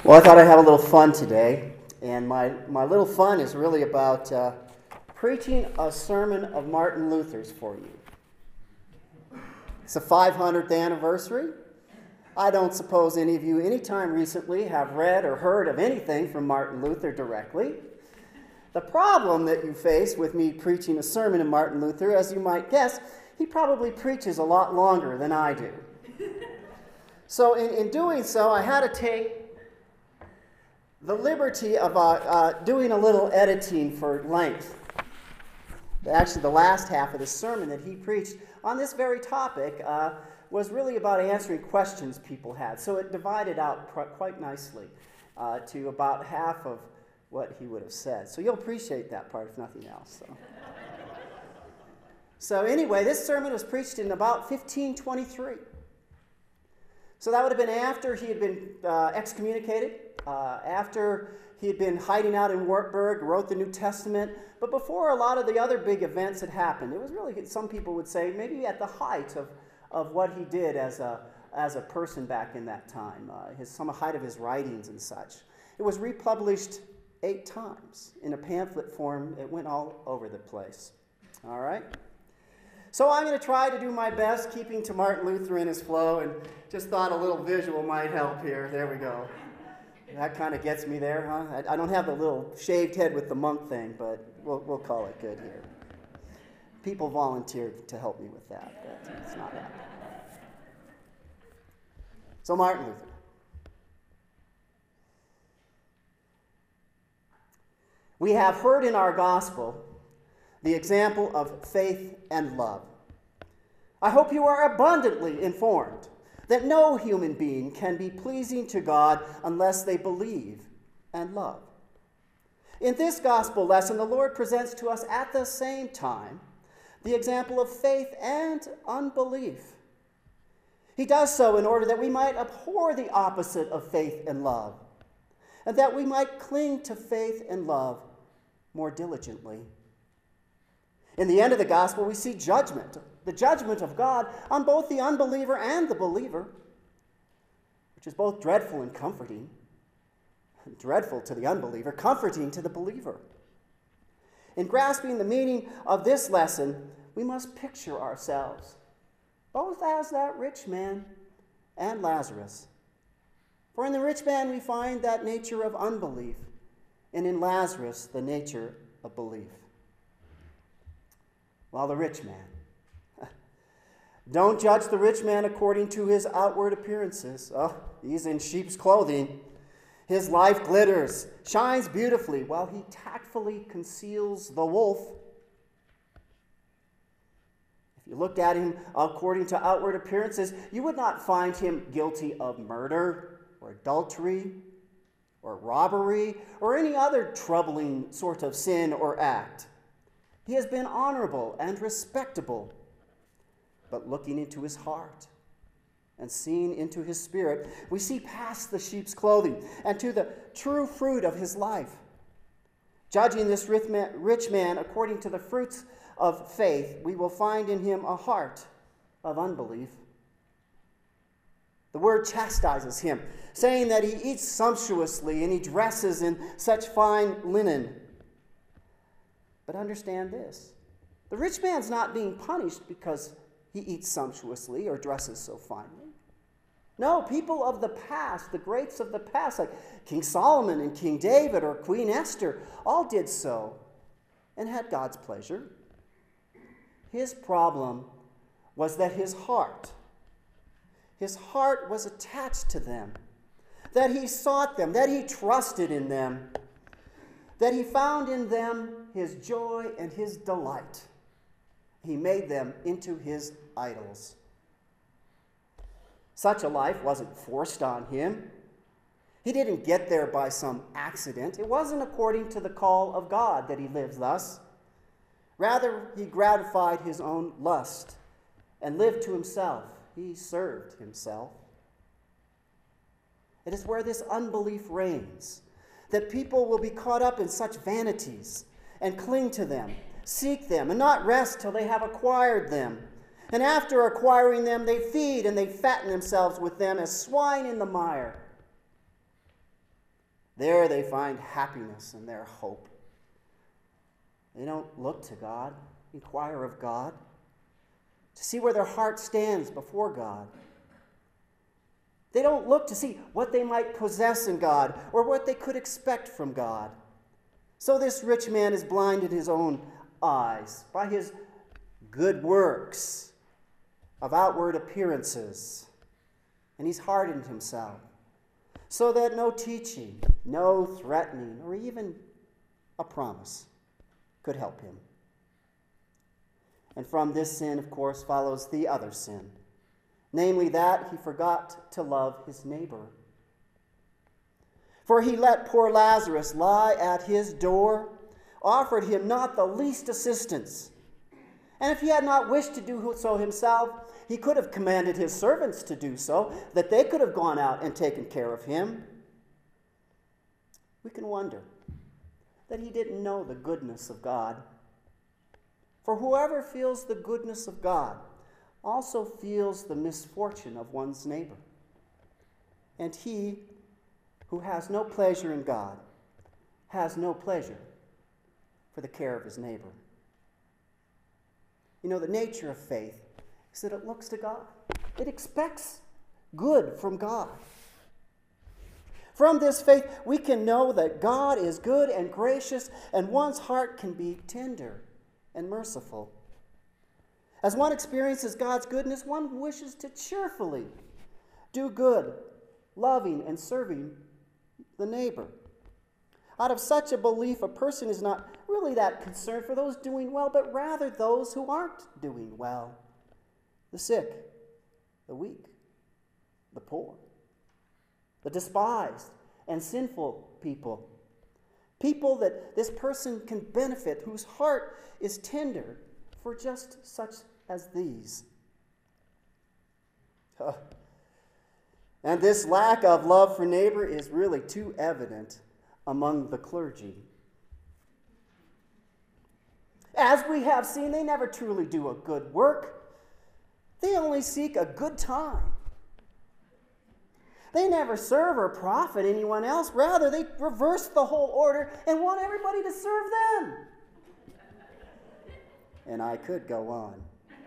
Well, I thought I'd have a little fun today, and my little fun is really about preaching a sermon of Martin Luther's for you. It's the 500th anniversary. I don't suppose any of you anytime recently have read or heard of anything from Martin Luther directly. The problem that you face with me preaching a sermon of Martin Luther, as you might guess, he probably preaches a lot longer than I do. So in doing so, I had to take the liberty of doing a little editing for length. Actually, the last half of the sermon that he preached on this very topic was really about answering questions people had. So it divided out quite nicely to about half of what he would have said. So you'll appreciate that part, if nothing else. So anyway, this sermon was preached in about 1523. So that would have been after he had been excommunicated, after he had been hiding out in Wartburg, wrote the New Testament, but before a lot of the other big events had happened. It was really, some people would say, maybe at the height of what he did as a person back in that time, some height of his writings and such. It was republished 8 times in a pamphlet form. It went all over the place. All right? So I'm going to try to do my best, keeping to Martin Luther in his flow, and just thought a little visual might help here. There we go. That kind of gets me there, huh? I don't have the little shaved head with the monk thing, but we'll call it good here. People volunteered to help me with that, but it's not happening. So Martin Luther. We have heard in our gospel the example of faith and love. I hope you are abundantly informed that no human being can be pleasing to God unless they believe and love. In this gospel lesson, the Lord presents to us at the same time the example of faith and unbelief. He does so in order that we might abhor the opposite of faith and love, and that we might cling to faith and love more diligently. In the end of the gospel, we see judgment, the judgment of God on both the unbeliever and the believer, which is both dreadful and comforting. Dreadful to the unbeliever, comforting to the believer. In grasping the meaning of this lesson, we must picture ourselves, both as that rich man and Lazarus. For in the rich man we find that nature of unbelief, and in Lazarus the nature of belief. While the rich man. Don't judge the rich man according to his outward appearances. Oh, he's in sheep's clothing. His life glitters, shines beautifully, while he tactfully conceals the wolf. If you looked at him according to outward appearances, you would not find him guilty of murder or adultery or robbery or any other troubling sort of sin or act. He has been honorable and respectable, but looking into his heart and seeing into his spirit, we see past the sheep's clothing and to the true fruit of his life. Judging this rich man according to the fruits of faith, we will find in him a heart of unbelief. The word chastises him, saying that he eats sumptuously and he dresses in such fine linen. But understand this, the rich man's not being punished because he eats sumptuously or dresses so finely. No, people of the past, the greats of the past, like King Solomon and King David or Queen Esther, all did so and had God's pleasure. His problem was that his heart was attached to them, that he sought them, that he trusted in them, that he found in them his joy and his delight. He made them into his idols. Such a life wasn't forced on him. He didn't get there by some accident. It wasn't according to the call of God that he lived thus. Rather, he gratified his own lust and lived to himself. He served himself. It is where this unbelief reigns, that people will be caught up in such vanities and cling to them, seek them, and not rest till they have acquired them. And after acquiring them, they feed and they fatten themselves with them as swine in the mire. There they find happiness and their hope. They don't look to God, inquire of God, to see where their heart stands before God. They don't look to see what they might possess in God or what they could expect from God. So this rich man is blind in his own eyes by his good works of outward appearances, and he's hardened himself so that no teaching, no threatening, or even a promise could help him. And from this sin, of course, follows the other sin, namely that he forgot to love his neighbor. For he let poor Lazarus lie at his door, offered him not the least assistance. And if he had not wished to do so himself, he could have commanded his servants to do so, that they could have gone out and taken care of him. We can wonder that he didn't know the goodness of God. For whoever feels the goodness of God also feels the misfortune of one's neighbor. And he who has no pleasure in God has no pleasure for the care of his neighbor. You know, the nature of faith is that it looks to God. It expects good from God. From this faith, we can know that God is good and gracious, and one's heart can be tender and merciful. As one experiences God's goodness, one wishes to cheerfully do good, loving and serving the neighbor. Out of such a belief, a person is not really that concerned for those doing well, but rather those who aren't doing well. The sick, the weak, the poor, the despised and sinful people. People that this person can benefit, whose heart is tender for just such as these. And this lack of love for neighbor is really too evident among the clergy. As we have seen, they never truly do a good work. They only seek a good time. They never serve or profit anyone else. Rather, they reverse the whole order and want everybody to serve them. And I could go on.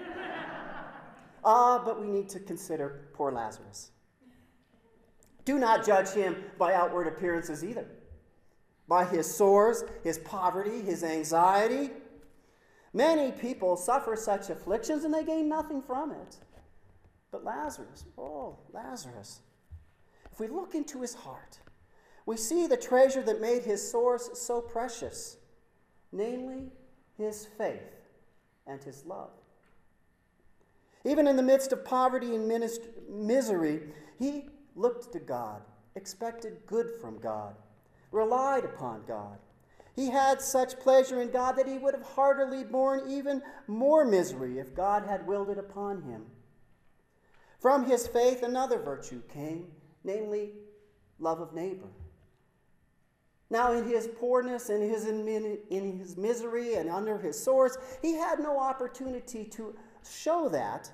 But we need to consider poor Lazarus. Do not judge him by outward appearances either. By his sores, his poverty, his anxiety. Many people suffer such afflictions and they gain nothing from it. But Lazarus, Lazarus. If we look into his heart, we see the treasure that made his sores so precious, namely his faith and his love. Even in the midst of poverty and misery, he looked to God, expected good from God, relied upon God. He had such pleasure in God that he would have heartily borne even more misery if God had willed it upon him. From his faith, another virtue came, namely love of neighbor. Now, in his poorness and in his misery and under his sores, he had no opportunity to show that.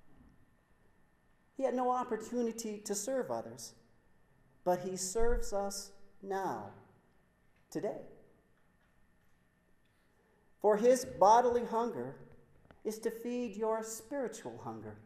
He had no opportunity to serve others. But he serves us now, today. For his bodily hunger is to feed your spiritual hunger.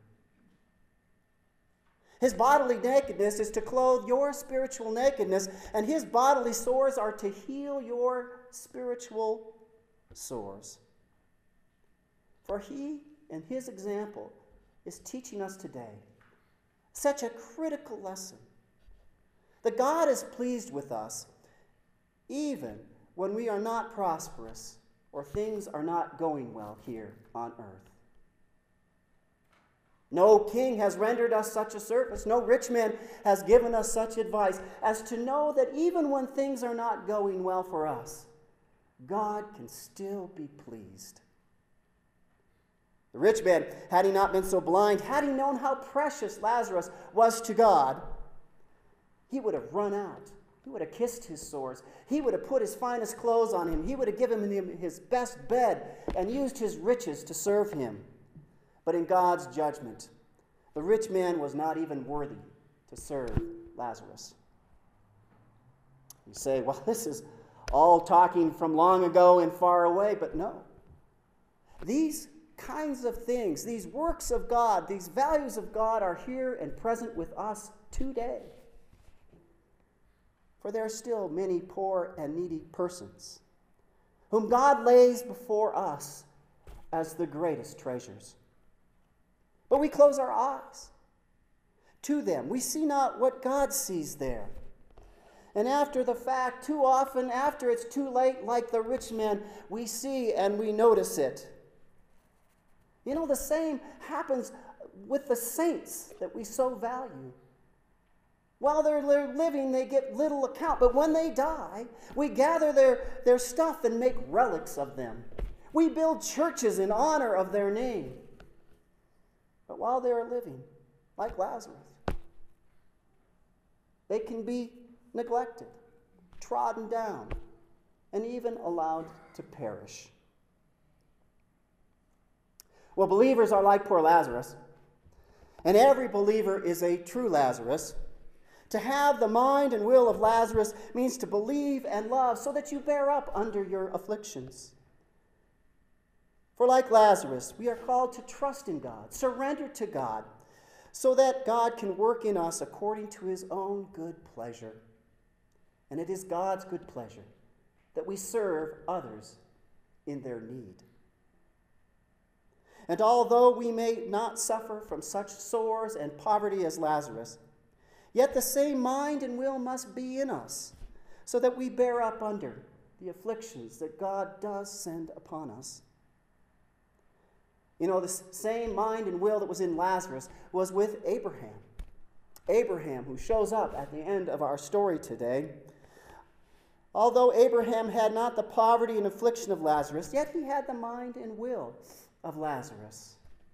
His bodily nakedness is to clothe your spiritual nakedness, and his bodily sores are to heal your spiritual sores. For he, in his example, is teaching us today such a critical lesson that God is pleased with us even when we are not prosperous or things are not going well here on earth. No king has rendered us such a service. No rich man has given us such advice as to know that even when things are not going well for us, God can still be pleased. The rich man, had he not been so blind, had he known how precious Lazarus was to God, he would have run out. He would have kissed his sores. He would have put his finest clothes on him. He would have given him his best bed and used his riches to serve him. But in God's judgment, the rich man was not even worthy to serve Lazarus. You say, well, this is all talking from long ago and far away, but no. These kinds of things, these works of God, these values of God are here and present with us today. For there are still many poor and needy persons whom God lays before us as the greatest treasures. But we close our eyes to them. We see not what God sees there. And after the fact, too often, after it's too late, like the rich man, we see and we notice it. You know, the same happens with the saints that we so value. While they're living, they get little account. But when they die, we gather their stuff and make relics of them. We build churches in honor of their name. But while they are living, like Lazarus, they can be neglected, trodden down, and even allowed to perish. Well, believers are like poor Lazarus, and every believer is a true Lazarus. To have the mind and will of Lazarus means to believe and love so that you bear up under your afflictions. For like Lazarus, we are called to trust in God, surrender to God, so that God can work in us according to his own good pleasure. And it is God's good pleasure that we serve others in their need. And although we may not suffer from such sores and poverty as Lazarus, yet the same mind and will must be in us, so that we bear up under the afflictions that God does send upon us. You know, the same mind and will that was in Lazarus was with Abraham. Abraham, who shows up at the end of our story today. Although Abraham had not the poverty and affliction of Lazarus, yet he had the mind and will of Lazarus.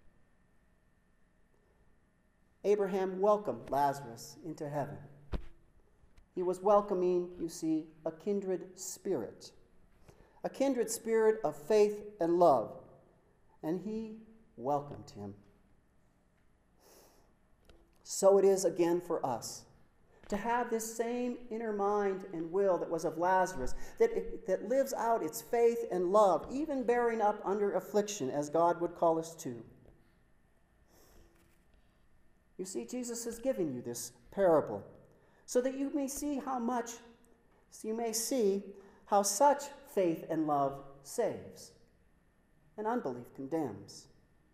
Abraham welcomed Lazarus into heaven. He was welcoming, you see, a kindred spirit of faith and love, and he welcomed him. So it is again for us to have this same inner mind and will that was of Lazarus, that lives out its faith and love, even bearing up under affliction as God would call us to. You see, Jesus has given you this parable so that you may see how such faith and love saves and unbelief condemns.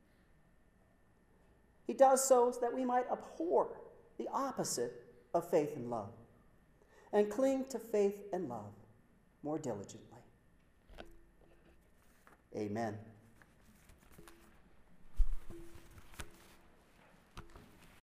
He does so that we might abhor the opposite of faith and love and cling to faith and love more diligently. Amen.